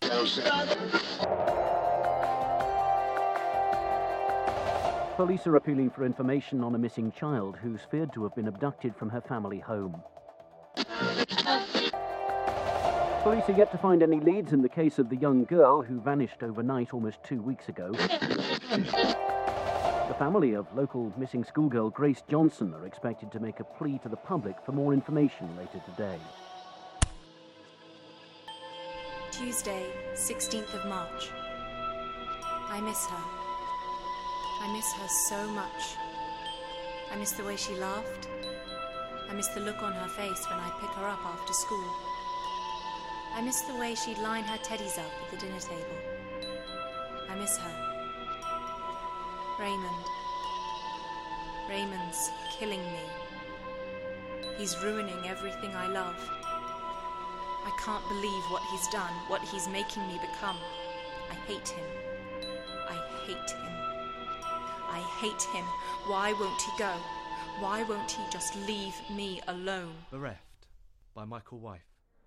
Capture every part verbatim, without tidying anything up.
Police are appealing for information on a missing child who's feared to have been abducted from her family home. Police are yet to find any leads in the case of the young girl who vanished overnight almost two weeks ago. The family of local missing schoolgirl Grace Johnson are expected to make a plea to the public for more information later today. Tuesday, sixteenth of March. I miss her. I miss her so much. I miss the way she laughed. I miss the look on her face when I'd pick her up after school. I miss the way she'd line her teddies up at the dinner table. I miss her. Raymond. Raymond's killing me. He's ruining everything I love. I can't believe what he's done, what he's making me become. I hate him. I hate him. I hate him. Why won't he go? Why won't he just leave me alone? Bereft by Michael Wife.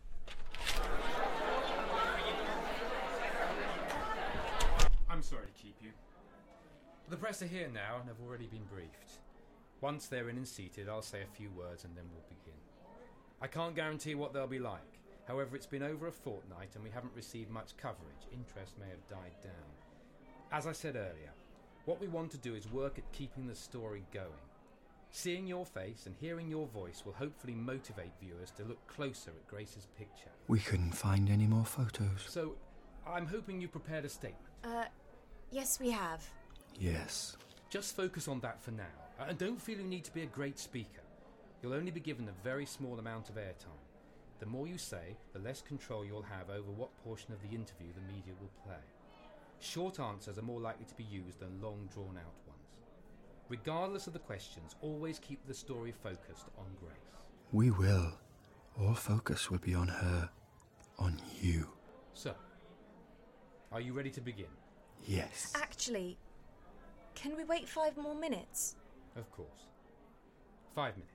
I'm sorry to keep you. The press are here now and have already been briefed. Once they're in and seated, I'll say a few words and then we'll begin. I can't guarantee what they'll be like. However, it's been over a fortnight and we haven't received much coverage. Interest may have died down. As I said earlier, what we want to do is work at keeping the story going. Seeing your face and hearing your voice will hopefully motivate viewers to look closer at Grace's picture. We couldn't find any more photos. So, I'm hoping you prepared a statement. Uh, yes we have. Yes. Just focus on that for now, and don't feel you need to be a great speaker. You'll only be given a very small amount of airtime. The more you say, the less control you'll have over what portion of the interview the media will play. Short answers are more likely to be used than long drawn-out ones. Regardless of the questions, always keep the story focused on Grace. We will. All focus will be on her, on you. So, are you ready to begin? Yes. Actually, can we wait five more minutes? Of course. Five minutes.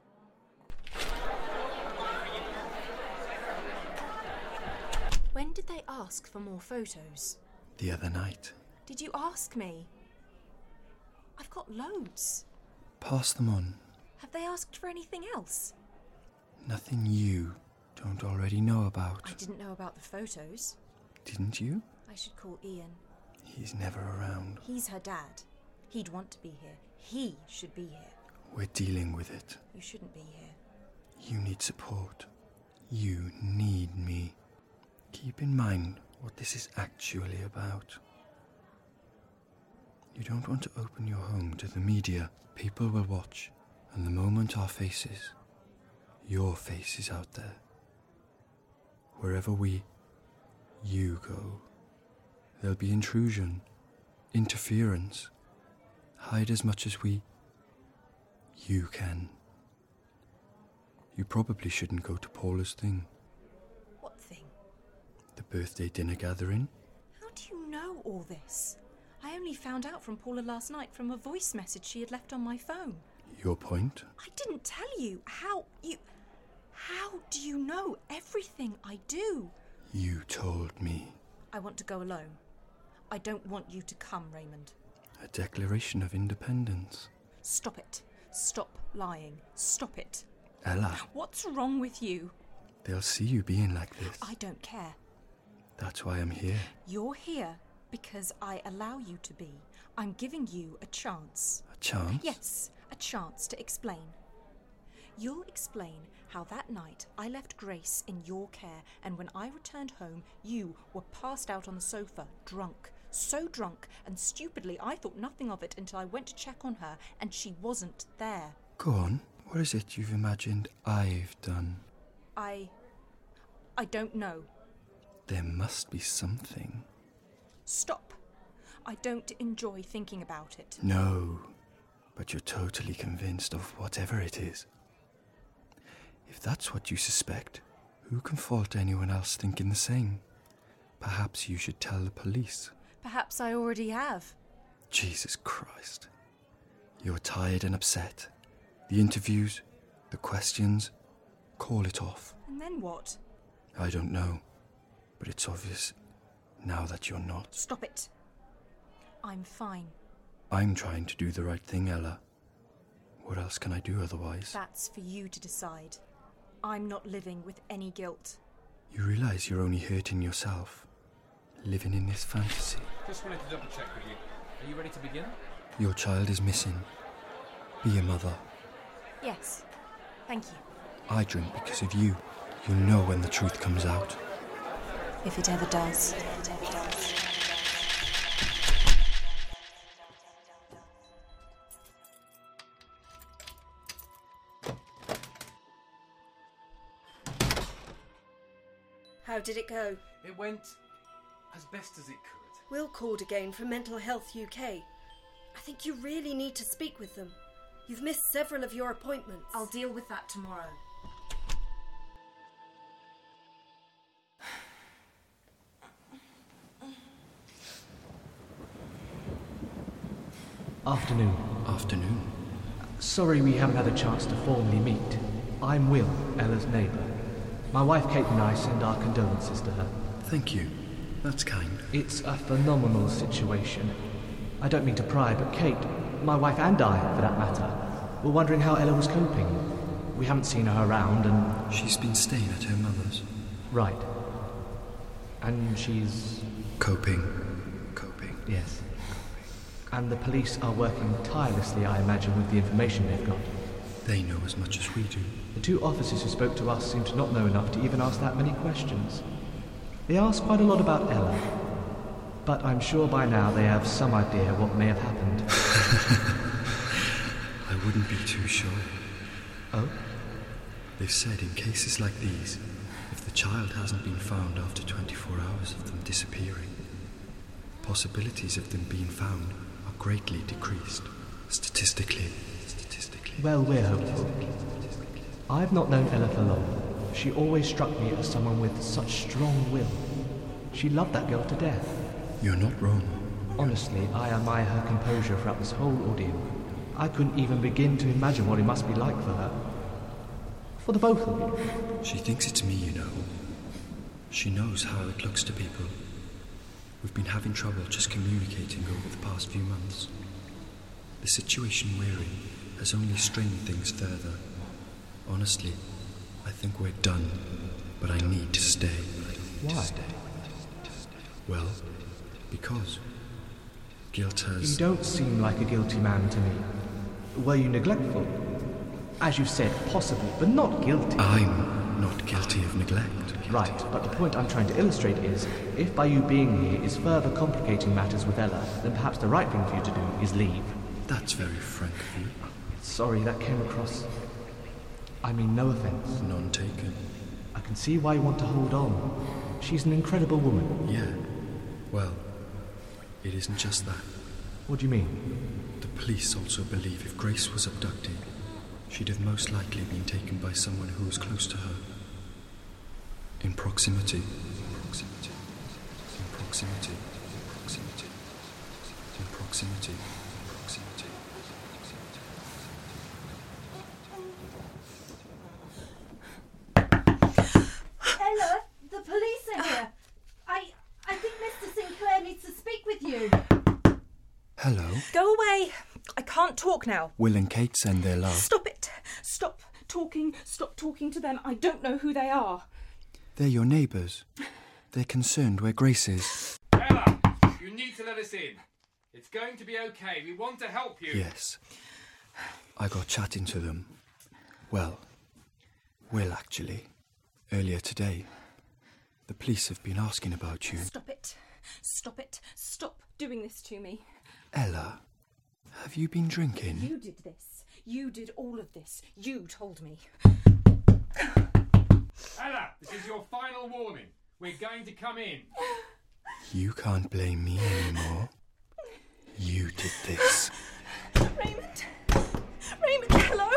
When did they ask for more photos? The other night. Did you ask me? I've got loads. Pass them on. Have they asked for anything else? Nothing you don't already know about. I didn't know about the photos. Didn't you? I should call Ian. He's never around. He's her dad. He'd want to be here. He should be here. We're dealing with it. You shouldn't be here. You need support. You need me. Keep in mind what this is actually about. You don't want to open your home to the media. People will watch, and the moment our faces, your face is out there. Wherever we, you go, there'll be intrusion, interference. Hide as much as we, you can. You probably shouldn't go to Paula's thing. What thing? The birthday dinner gathering. How do you know all this? I only found out from Paula last night from a voice message she had left on my phone. Your point? I didn't tell you. How you... How do you know everything I do? You told me. I want to go alone. I don't want you to come, Raymond. A declaration of independence. Stop it. Stop lying. Stop it. Ella. What's wrong with you? They'll see you being like this. I don't care. That's why I'm here. You're here because I allow you to be. I'm giving you a chance. A chance? Yes, a chance to explain. You'll explain how that night I left Grace in your care, and when I returned home, you were passed out on the sofa, drunk. So drunk and stupidly I thought nothing of it until I went to check on her and she wasn't there. Go on. What is it you've imagined I've done? I... I don't know. There must be something. Stop. I don't enjoy thinking about it. No, but you're totally convinced of whatever it is. If that's what you suspect, who can fault anyone else thinking the same? Perhaps you should tell the police. Perhaps I already have. Jesus Christ. You're tired and upset. The interviews, the questions, call it off. And then what? I don't know, but it's obvious now that you're not. Stop it. I'm fine. I'm trying to do the right thing, Ella. What else can I do otherwise? That's for you to decide. I'm not living with any guilt. You realise you're only hurting yourself, living in this fantasy. Just wanted to double check with you. Are you ready to begin? Your child is missing. Be a mother. Yes. Thank you. I drink because of you. You'll know when the truth comes out. If it ever does. If it ever does. How did it go? It went as best as it could. Will called again from Mental Health U K. I think you really need to speak with them. You've missed several of your appointments. I'll deal with that tomorrow. Afternoon. Afternoon. Sorry we haven't had a chance to formally meet. I'm Will, Ella's neighbour. My wife Kate and I send our condolences to her. Thank you. That's kind. It's a phenomenal situation. I don't mean to pry, but Kate, my wife and I, for that matter, were wondering how Ella was coping. We haven't seen her around and... She's been staying at her mother's. Right. And she's... Coping. Coping. Yes. And the police are working tirelessly, I imagine, with the information they've got. They know as much as we do. The two officers who spoke to us seem to not know enough to even ask that many questions. They asked quite a lot about Ella, but I'm sure by now they have some idea what may have happened. I wouldn't be too sure. Oh? They've said in cases like these, if the child hasn't been found after twenty-four hours of them disappearing, possibilities of them being found are greatly decreased. Statistically. Statistically. Well, we're hopeful. I've not known Ella for long. She always struck me as someone with such strong will. She loved that girl to death. You're not wrong. Honestly, I admire her composure throughout this whole ordeal. I couldn't even begin to imagine what it must be like for her. For the both of you. She thinks it's me, you know. She knows how it looks to people. We've been having trouble just communicating over the past few months. The situation we're in has only strained things further. Honestly, I think we're done, but I need to stay. Why? To stay. Well, because guilt has... You don't seem like a guilty man to me. Were you neglectful? As you said, possibly, but not guilty. I'm not guilty of neglect. Right, but the point I'm trying to illustrate is, if by you being here is further complicating matters with Ella, then perhaps the right thing for you to do is leave. That's very frank of you. Sorry, that came across... I mean, no offence. None taken. I can see why you want to hold on. She's an incredible woman. Yeah. Well, it isn't just that. What do you mean? The police also believe if Grace was abducted, she'd have most likely been taken by someone who was close to her. In proximity. In proximity. In proximity. In proximity. In proximity. In proximity. Ella, the police are here. I I think Mister Sinclair needs to speak with you. Hello. Go away. I can't talk now. Will and Kate send their love. Stop it. Stop talking. Stop talking to them. I don't know who they are. They're your neighbours. They're concerned where Grace is. Ella, you need to let us in. It's going to be okay. We want to help you. Yes. I got chatting to them. Well, Will, actually. Earlier today. The police have been asking about you. Stop it. Stop it. Stop doing this to me. Ella, have you been drinking? You did this. You did all of this. You told me. Ella, this is your final warning. We're going to come in. You can't blame me anymore. You did this. Raymond. Raymond, hello.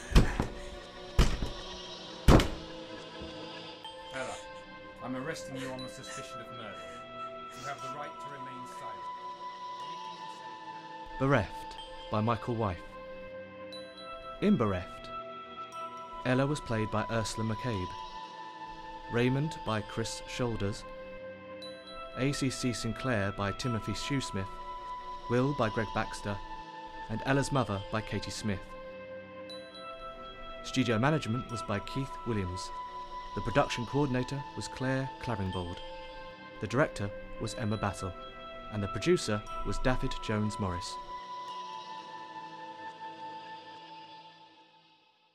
Ella, I'm arresting you on the suspicion of murder. You have the right to remain silent. Bereft by Michael Wyeth. In Bereft, Ella was played by Ursula McCabe, Raymond by Chris Shoulders, A C C Sinclair by Timothy Shoesmith, Will by Greg Baxter, and Ella's Mother by Katie Smith. Studio management was by Keith Williams. The production coordinator was Claire Claringbold. The director was Emma Battle, and the producer was David Jones Morris.